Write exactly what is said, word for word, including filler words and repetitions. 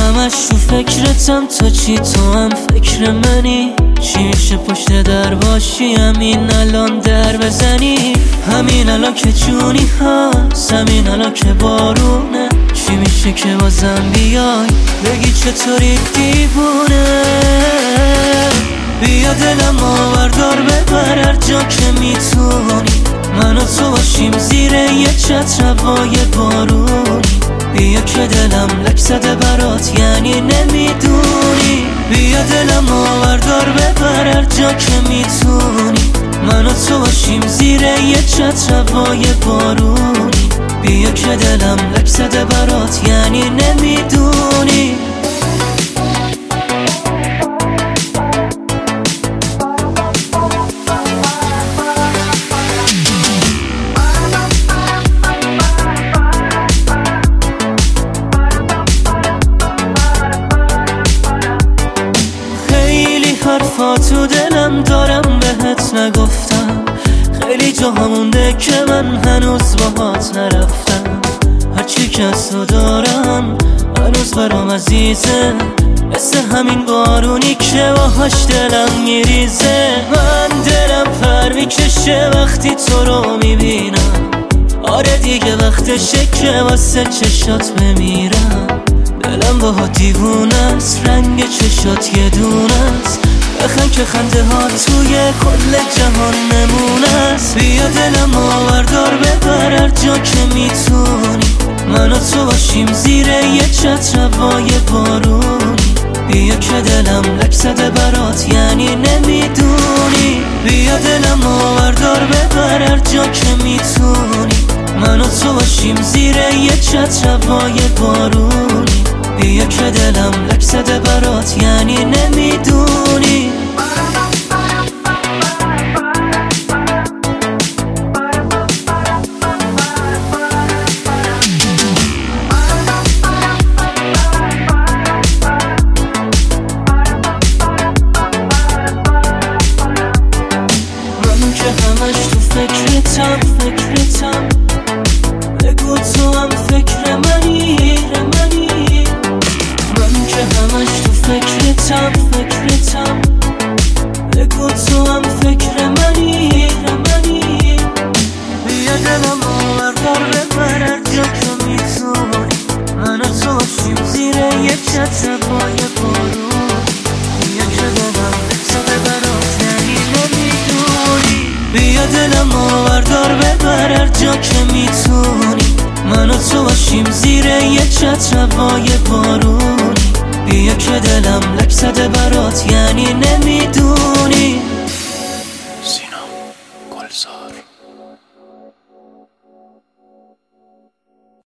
همش تو فکرتم، تو چی تو هم فکر منی؟ چی میشه پشت در باشی همین الان در بزنی؟ همین الان که جونی هست، همین الان که بارونه، چی میشه که بازم بیای بگی چطوری دیوونه؟ بیا دلم آوردار ببر هر جا که میتونی، من و تو باشیم زیر یه چتر هوای بارونی. بیا که دلم لک زده برات یعنی نمیدونی، بیا دلم آوردار ببر هر جا که میتونی، من و تو باشیم زیر یه چتر هوای بارونی. بیا که دلم لک زده برات یعنی نمیدونی. حرفا تو دلم دارم بهت نگفتم، خیلی جاها مونده که من هنوز باهات نرفتم. هرچی که از تو دارم هنوز برام عزیزه، مثل همین بارونی که باهاش دلم میریزه. من دلم پر میکشه وقتی تو رو میبینم، آره دیگه وقتشه که واسه چشات بمیرم. دلم باهات دیوونه است، رنگ چشات یه دونه است، بخند که خنده ها توی کل جهان نمونه است. بیا دلم آوردار ببر هر جا که میتونی، من و تو باشیم زیر یه چتر هوای بارونی. بیا که دلم لک زده برات یعنی نمیدونی، بیا دلم آوردار ببر هر جا که میتونی، من و تو باشیم زیر یه چتر هوای بارونی. بیا که دلم لک زده برات یعنی نمیدونی. من که همش تو فکرتم فکرتم، بگو تو هم فکر منی منی. من که همش تو فکرتم فکرتم، بگو تو هم فکر منی منی. بیا دلم آوردار ببر هر جا که میتونی، من و تو باشیم زیر یه چتر هوای بارونی. بیا که دلم لک زده برات یعنی نمیدونی، بیا دلم آوردار ببر هر جا که میتونی، من و تو باشیم زیر یه چتر هوای بارونی. بیا که دلم لک زده برات یعنی نمیدونی.